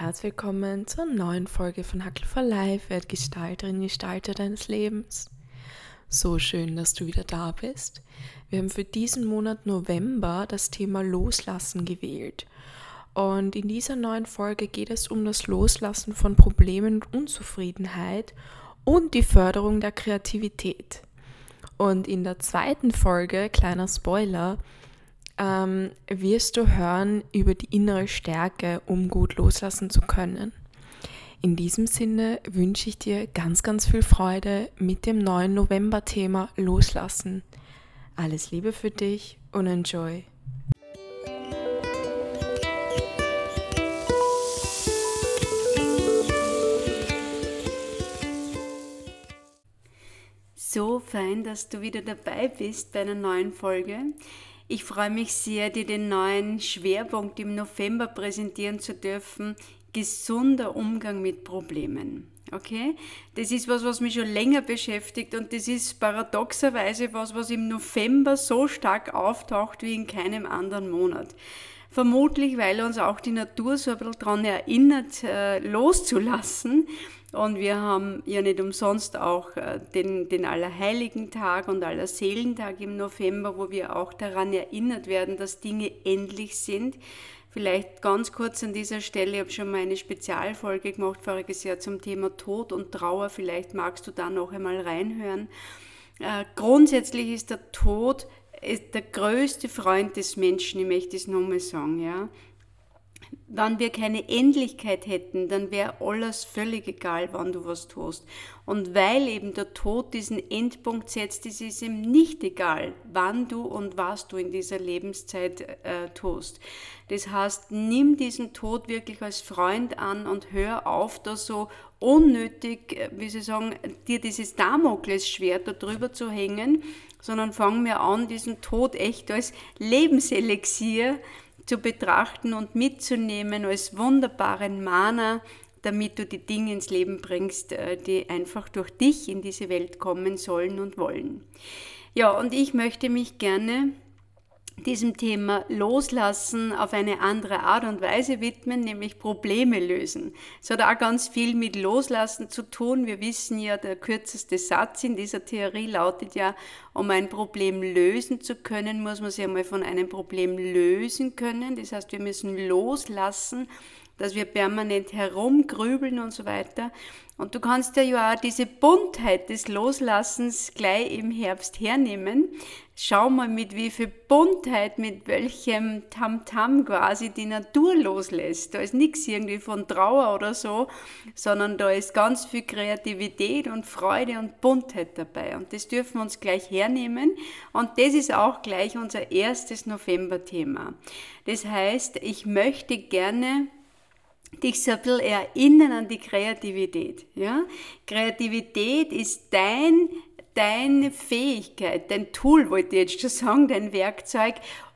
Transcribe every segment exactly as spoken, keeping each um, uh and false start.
herzlich willkommen zur neuen Folge von Hackel for Life, werd Gestalterin, Gestalter deines Lebens. So schön, dass du wieder da bist. Wir haben für diesen Monat November das Thema Loslassen gewählt. Und in dieser neuen Folge geht es um das Loslassen von Problemen und Unzufriedenheit und die Förderung der Kreativität. Und in der zweiten Folge, kleiner Spoiler, ähm, wirst du hören über die innere Stärke, um gut loslassen zu können. In diesem Sinne wünsche ich dir ganz, ganz viel Freude mit dem neuen November-Thema Loslassen. Alles Liebe für dich und enjoy! So fein, dass du wieder dabei bist bei einer neuen Folge. Ich freue mich sehr, dir den neuen Schwerpunkt im November präsentieren zu dürfen. Gesunder Umgang mit Problemen. Okay? Das ist was, was mich schon länger beschäftigt und das ist paradoxerweise was, was im November so stark auftaucht wie in keinem anderen Monat. Vermutlich, weil uns auch die Natur so ein bisschen daran erinnert, äh, loszulassen. Und wir haben ja nicht umsonst auch äh, den, den Allerheiligentag und Allerseelentag im November, wo wir auch daran erinnert werden, dass Dinge endlich sind. Vielleicht ganz kurz an dieser Stelle, ich habe schon mal eine Spezialfolge gemacht voriges Jahr zum Thema Tod und Trauer, vielleicht magst du da noch einmal reinhören. Äh, grundsätzlich ist der Tod ist der größte Freund des Menschen, ich möchte es nochmal sagen, ja. Wenn wir keine Endlichkeit hätten, dann wäre alles völlig egal, wann du was tust. Und weil eben der Tod diesen Endpunkt setzt, ist es ihm nicht egal, wann du und was du in dieser Lebenszeit äh, tust. Das heißt, nimm diesen Tod wirklich als Freund an und hör auf, da so unnötig, wie sie sagen, dir dieses Damoklesschwert da drüber zu hängen, sondern fang mir an, diesen Tod echt als Lebenselixier zu betrachten und mitzunehmen als wunderbaren Mahner, damit du die Dinge ins Leben bringst, die einfach durch dich in diese Welt kommen sollen und wollen. Ja, und ich möchte mich gerne diesem Thema Loslassen auf eine andere Art und Weise widmen, nämlich Probleme lösen. Es hat auch ganz viel mit Loslassen zu tun. Wir wissen ja, der kürzeste Satz in dieser Theorie lautet ja, um ein Problem lösen zu können, muss man sich einmal von einem Problem lösen können. Das heißt, wir müssen loslassen, dass wir permanent herumgrübeln und so weiter. Und du kannst ja auch diese Buntheit des Loslassens gleich im Herbst hernehmen. Schau mal, mit wie viel Buntheit, mit welchem Tamtam quasi die Natur loslässt. Da ist nichts irgendwie von Trauer oder so, sondern da ist ganz viel Kreativität und Freude und Buntheit dabei. Und das dürfen wir uns gleich hernehmen. Und das ist auch gleich unser erstes November-Thema. Das heißt, ich möchte gerne dich so ein bisschen erinnern an die Kreativität. Ja? Kreativität ist dein, deine Fähigkeit, dein Tool, wollte ich jetzt schon sagen, dein Werkzeug,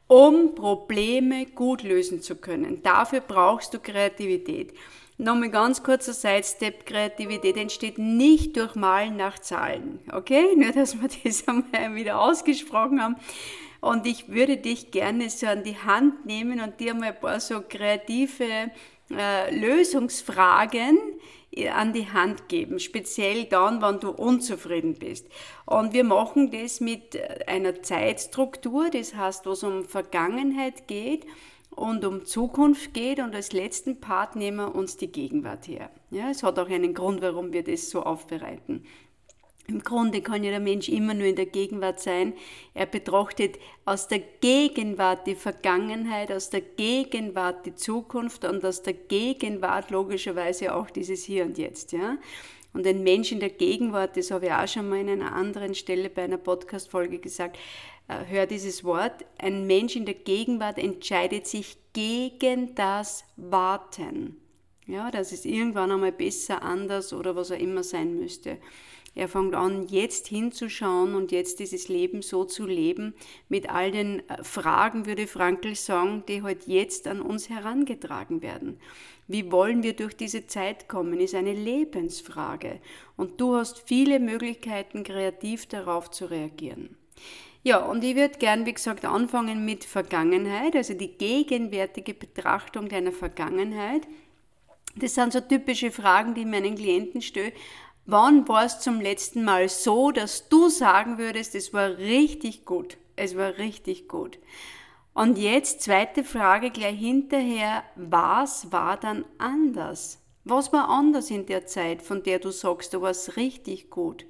um Probleme gut lösen zu können. Dafür brauchst du Kreativität. Nochmal ganz kurzer Sidestep, Kreativität entsteht nicht durch Malen nach Zahlen. Okay? Nur, dass wir das einmal wieder ausgesprochen haben. Und ich würde dich gerne so an die Hand nehmen und dir mal ein paar so kreative Äh, Lösungsfragen an die Hand geben, speziell dann, wenn du unzufrieden bist. Und wir machen das mit einer Zeitstruktur, das heißt, wo es um Vergangenheit geht und um Zukunft geht, und als letzten Part nehmen wir uns die Gegenwart her. Ja, es hat auch einen Grund, warum wir das so aufbereiten. Im Grunde kann ja der Mensch immer nur in der Gegenwart sein. Er betrachtet aus der Gegenwart die Vergangenheit, aus der Gegenwart die Zukunft und aus der Gegenwart logischerweise auch dieses Hier und Jetzt. Ja? Und ein Mensch in der Gegenwart, das habe ich auch schon mal in einer anderen Stelle bei einer Podcast-Folge gesagt, äh, hör dieses Wort, ein Mensch in der Gegenwart entscheidet sich gegen das Warten. Ja, das ist irgendwann einmal besser, anders oder was auch immer sein müsste. Er fängt an, jetzt hinzuschauen und jetzt dieses Leben so zu leben, mit all den Fragen, würde Frankl sagen, die halt jetzt an uns herangetragen werden. Wie wollen wir durch diese Zeit kommen, ist eine Lebensfrage. Und du hast viele Möglichkeiten, kreativ darauf zu reagieren. Ja, und ich würde gern, wie gesagt, anfangen mit Vergangenheit, also die gegenwärtige Betrachtung deiner Vergangenheit. Das sind so typische Fragen, die ich meinen Klienten stelle. Wann war es zum letzten Mal so, dass du sagen würdest, es war richtig gut, es war richtig gut? Und jetzt zweite Frage gleich hinterher, was war dann anders? Was war anders in der Zeit, von der du sagst, da war es richtig gut?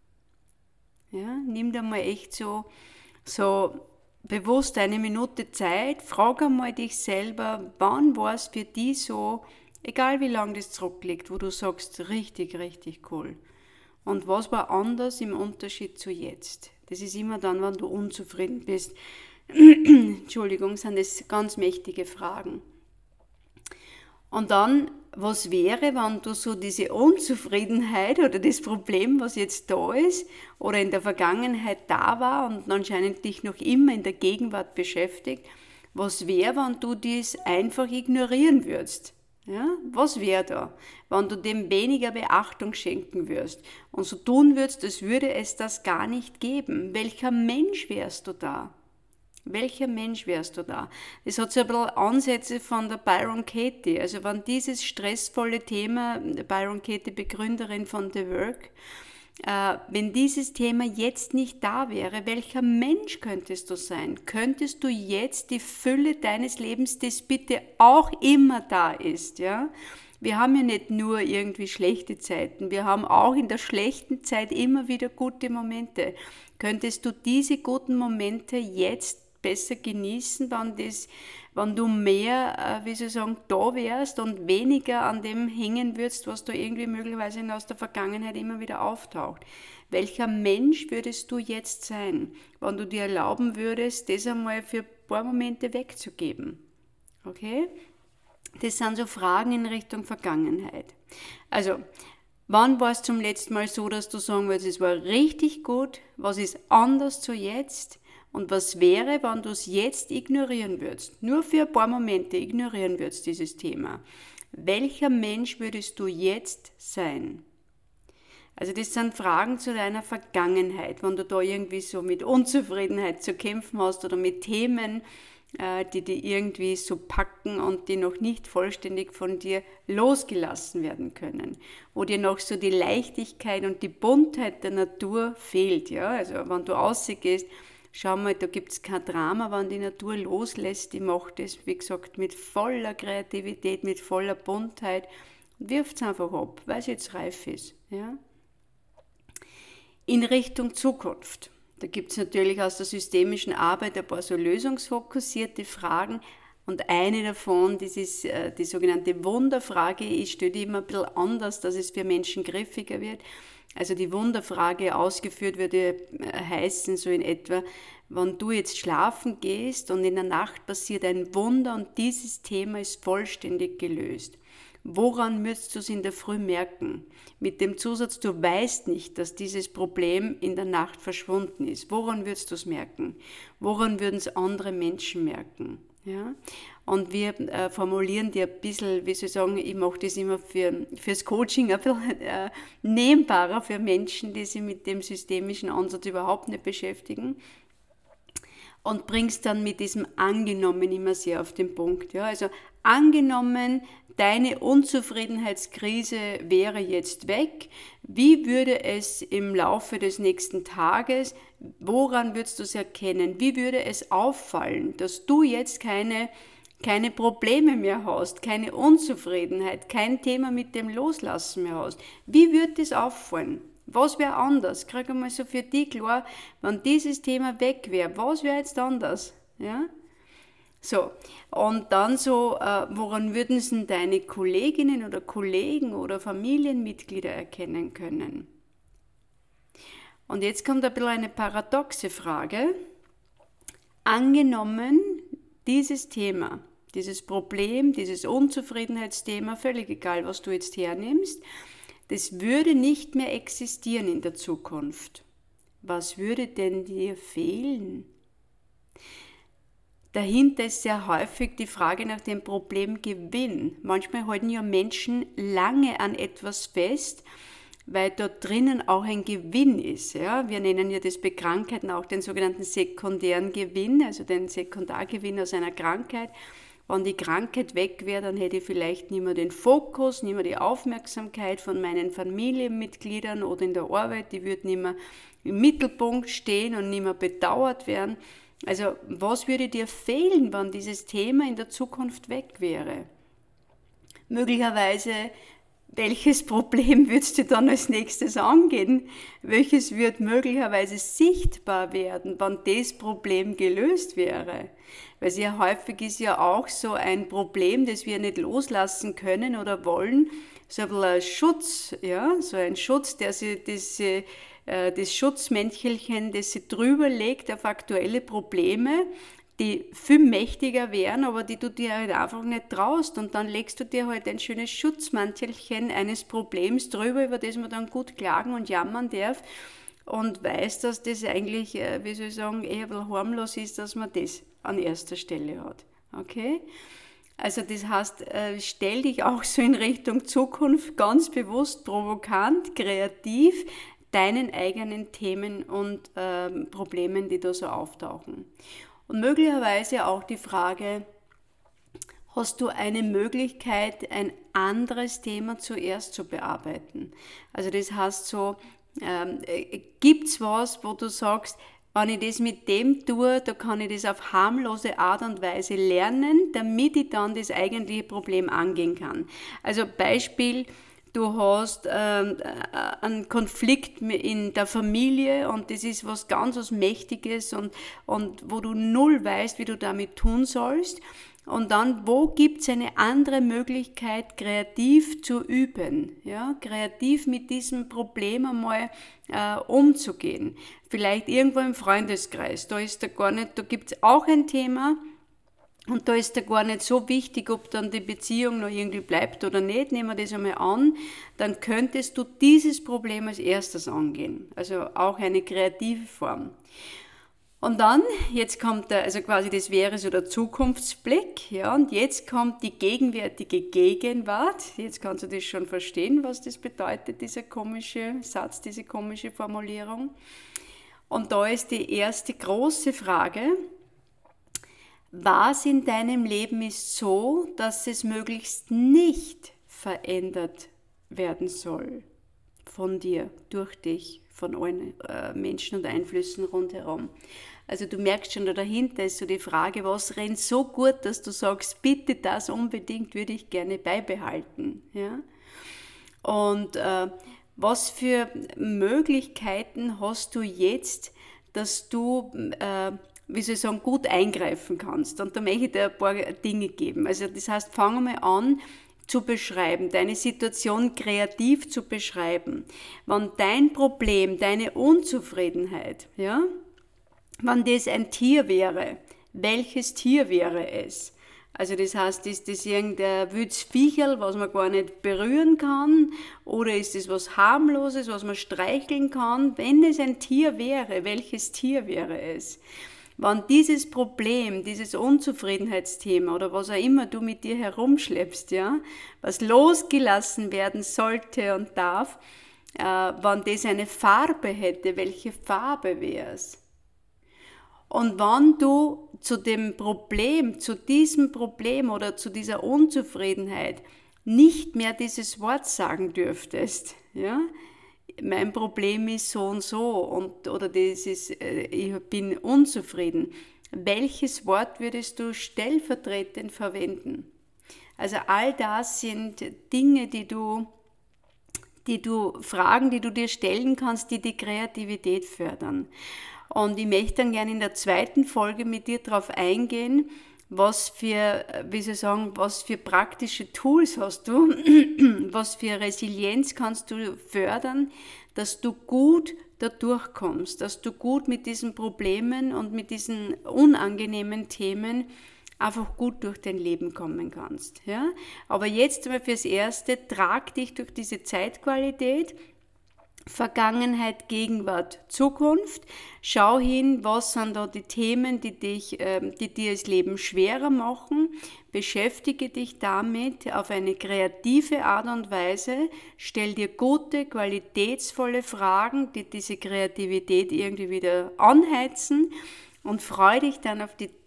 Ja, nimm dir mal echt so, so bewusst eine Minute Zeit, frag einmal dich selber, wann war es für dich so, egal wie lange das zurückliegt, wo du sagst, richtig, richtig cool. Und was war anders im Unterschied zu jetzt? Das ist immer dann, wenn du unzufrieden bist. Entschuldigung, sind das ganz mächtige Fragen. Und dann, was wäre, wenn du so diese Unzufriedenheit oder das Problem, was jetzt da ist oder in der Vergangenheit da war und anscheinend dich noch immer in der Gegenwart beschäftigt, was wäre, wenn du dies einfach ignorieren würdest? Ja, was wäre da, wenn du dem weniger Beachtung schenken würdest und so tun würdest, als würde es das gar nicht geben? Welcher Mensch wärst du da? Welcher Mensch wärst du da? Das hat so ein bisschen Ansätze von der Byron Katie. Also wenn dieses stressvolle Thema, Byron Katie, Begründerin von The Work, äh, wenn dieses Thema jetzt nicht da wäre, welcher Mensch könntest du sein? Könntest du jetzt die Fülle deines Lebens, das bitte auch immer da ist, ja? Wir haben ja nicht nur irgendwie schlechte Zeiten, wir haben auch in der schlechten Zeit immer wieder gute Momente. Könntest du diese guten Momente jetzt besser genießen, wenn, das, wenn du mehr, wie soll ich sagen, da wärst und weniger an dem hängen würdest, was da irgendwie möglicherweise aus der Vergangenheit immer wieder auftaucht. Welcher Mensch würdest du jetzt sein, wenn du dir erlauben würdest, das einmal für ein paar Momente wegzugeben? Okay? Das sind so Fragen in Richtung Vergangenheit. Also, wann war es zum letzten Mal so, dass du sagen würdest, es war richtig gut, was ist anders zu jetzt? Und was wäre, wenn du es jetzt ignorieren würdest? Nur für ein paar Momente ignorieren würdest dieses Thema. Welcher Mensch würdest du jetzt sein? Also das sind Fragen zu deiner Vergangenheit, wenn du da irgendwie so mit Unzufriedenheit zu kämpfen hast oder mit Themen, die dich irgendwie so packen und die noch nicht vollständig von dir losgelassen werden können. Wo dir noch so die Leichtigkeit und die Buntheit der Natur fehlt. Ja? Also wenn du rausgehst, schau mal, da gibt es kein Drama, wenn die Natur loslässt. Die macht das, wie gesagt, mit voller Kreativität, mit voller Buntheit und wirft es einfach ab, weil es jetzt reif ist. Ja? In Richtung Zukunft. Da gibt es natürlich aus der systemischen Arbeit ein paar so lösungsfokussierte Fragen. Und eine davon, das ist äh, die sogenannte Wunderfrage. Ich stelle die immer ein bisschen anders, dass es für Menschen griffiger wird. Also die Wunderfrage ausgeführt würde heißen, so in etwa, wenn du jetzt schlafen gehst und in der Nacht passiert ein Wunder und dieses Thema ist vollständig gelöst. Woran würdest du es in der Früh merken? Mit dem Zusatz, du weißt nicht, dass dieses Problem in der Nacht verschwunden ist. Woran würdest du es merken? Woran würden es andere Menschen merken? Ja? Und wir äh, formulieren die ein bisschen, wie soll ich sagen, ich mache das immer für, fürs Coaching ein bisschen äh, nehmbarer für Menschen, die sich mit dem systemischen Ansatz überhaupt nicht beschäftigen. Und bringst dann mit diesem Angenommen immer sehr auf den Punkt. Ja? Also angenommen, deine Unzufriedenheitskrise wäre jetzt weg. Wie würde es im Laufe des nächsten Tages, woran würdest du es erkennen? Wie würde es auffallen, dass du jetzt keine, keine Probleme mehr hast, keine Unzufriedenheit, kein Thema mit dem Loslassen mehr hast? Wie würde es auffallen? Was wäre anders? Krieg einmal so für dich klar, wenn dieses Thema weg wäre, was wäre jetzt anders? Ja? So, und dann so, äh, woran würden es denn deine Kolleginnen oder Kollegen oder Familienmitglieder erkennen können? Und jetzt kommt ein bisschen eine paradoxe Frage. Angenommen, dieses Thema, dieses Problem, dieses Unzufriedenheitsthema, völlig egal, was du jetzt hernimmst, das würde nicht mehr existieren in der Zukunft. Was würde denn dir fehlen? Dahinter ist sehr häufig die Frage nach dem Problemgewinn. Manchmal halten ja Menschen lange an etwas fest, weil dort drinnen auch ein Gewinn ist. Ja? Wir nennen ja das bei Krankheiten auch den sogenannten sekundären Gewinn, also den Sekundargewinn aus einer Krankheit, Wenn die Krankheit weg wäre, dann hätte ich vielleicht nicht mehr den Fokus, nicht mehr die Aufmerksamkeit von meinen Familienmitgliedern oder in der Arbeit. Die würde nicht mehr im Mittelpunkt stehen und nicht mehr bedauert werden. Also was würde dir fehlen, wenn dieses Thema in der Zukunft weg wäre? Möglicherweise, welches Problem würdest du dann als nächstes angehen? Welches wird möglicherweise sichtbar werden, wenn das Problem gelöst wäre? Weil sehr häufig ist ja auch so ein Problem, das wir nicht loslassen können oder wollen, so ein bisschen ein Schutz, ja, so ein Schutz, der sich das, äh, das Schutzmäntelchen, das sich drüber legt auf aktuelle Probleme, die viel mächtiger wären, aber die du dir halt einfach nicht traust. Und dann legst du dir halt ein schönes Schutzmantelchen eines Problems drüber, über das man dann gut klagen und jammern darf und weiß, dass das eigentlich, wie soll ich sagen, eher ein bisschen harmlos ist, dass man das an erster Stelle hat. Okay? Also das heißt, stell dich auch so in Richtung Zukunft ganz bewusst, provokant, kreativ, deinen eigenen Themen und ähm, Problemen, die da so auftauchen. Und möglicherweise auch die Frage, hast du eine Möglichkeit, ein anderes Thema zuerst zu bearbeiten? Also das heißt so, ähm, gibt es was, wo du sagst, wenn ich das mit dem tue, da kann ich das auf harmlose Art und Weise lernen, damit ich dann das eigentliche Problem angehen kann. Also Beispiel, du hast ähm, einen Konflikt in der Familie und das ist was ganz was Mächtiges und, und wo du null weißt, wie du damit tun sollst. Und dann, wo gibt es eine andere Möglichkeit, kreativ zu üben, ja? Kreativ mit diesem Problem einmal äh, umzugehen. Vielleicht irgendwo im Freundeskreis, da ist da gar nicht, da gibt es auch ein Thema, und da ist da gar nicht so wichtig, ob dann die Beziehung noch irgendwie bleibt oder nicht. Nehmen wir das einmal an, dann könntest du dieses Problem als erstes angehen. Also auch eine kreative Form. Und dann, jetzt kommt der, also quasi das wäre so der Zukunftsblick, ja, und jetzt kommt die gegenwärtige Gegenwart. Jetzt kannst du das schon verstehen, was das bedeutet, dieser komische Satz, diese komische Formulierung. Und da ist die erste große Frage: Was in deinem Leben ist so, dass es möglichst nicht verändert werden soll von dir, durch dich, von allen äh, Menschen und Einflüssen rundherum? Also du merkst schon, da dahinter ist so die Frage, was rennt so gut, dass du sagst, bitte das unbedingt würde ich gerne beibehalten. Ja? Und äh, was für Möglichkeiten hast du jetzt, dass du äh, wie soll ich sagen, gut eingreifen kannst. Und da möchte ich dir ein paar Dinge geben. Also das heißt, fang mal an zu beschreiben, deine Situation kreativ zu beschreiben. Wenn dein Problem, deine Unzufriedenheit, ja, wenn das ein Tier wäre, welches Tier wäre es? Also das heißt, ist das irgendein wildes Viecherl, was man gar nicht berühren kann? Oder ist das was harmloses, was man streicheln kann? Wenn es ein Tier wäre, welches Tier wäre es? Wenn dieses Problem, dieses Unzufriedenheitsthema oder was auch immer du mit dir herumschleppst, ja, was losgelassen werden sollte und darf, äh, wenn das eine Farbe hätte, welche Farbe wäre es? Und wenn du zu dem Problem, zu diesem Problem oder zu dieser Unzufriedenheit nicht mehr dieses Wort sagen dürftest, ja, mein Problem ist so und so und, oder das ist, ich bin unzufrieden. Welches Wort würdest du stellvertretend verwenden? Also all das sind Dinge, die du, die du, Fragen, die du dir stellen kannst, die die Kreativität fördern. Und ich möchte dann gerne in der zweiten Folge mit dir darauf eingehen, was für, wie soll ich sagen, was für praktische Tools hast du, was für Resilienz kannst du fördern, dass du gut da durchkommst, dass du gut mit diesen Problemen und mit diesen unangenehmen Themen einfach gut durch dein Leben kommen kannst. Ja? Aber jetzt einmal fürs Erste, trag dich durch diese Zeitqualität, Vergangenheit, Gegenwart, Zukunft. Schau hin, was sind da die Themen, die, dich, die dir das Leben schwerer machen. Beschäftige dich damit auf eine kreative Art und Weise. Stell dir gute, qualitätsvolle Fragen, die diese Kreativität irgendwie wieder anheizen und freu dich dann auf die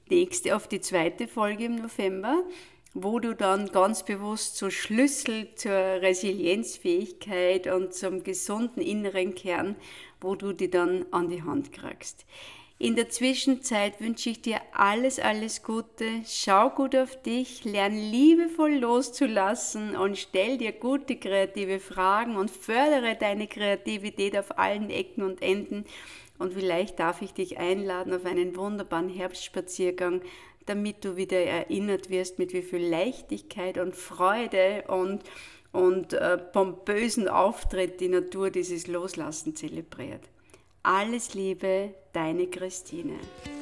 nächste, auf die zweite Folge im November, wo du dann ganz bewusst so Schlüssel zur Resilienzfähigkeit und zum gesunden inneren Kern, wo du die dann an die Hand kriegst. In der Zwischenzeit wünsche ich dir alles, alles Gute. Schau gut auf dich, lern liebevoll loszulassen und stell dir gute kreative Fragen und fördere deine Kreativität auf allen Ecken und Enden. Und vielleicht darf ich dich einladen auf einen wunderbaren Herbstspaziergang, damit du wieder erinnert wirst, mit wie viel Leichtigkeit und Freude und, und äh, pompösen Auftritt die Natur dieses Loslassen zelebriert. Alles Liebe, deine Christine.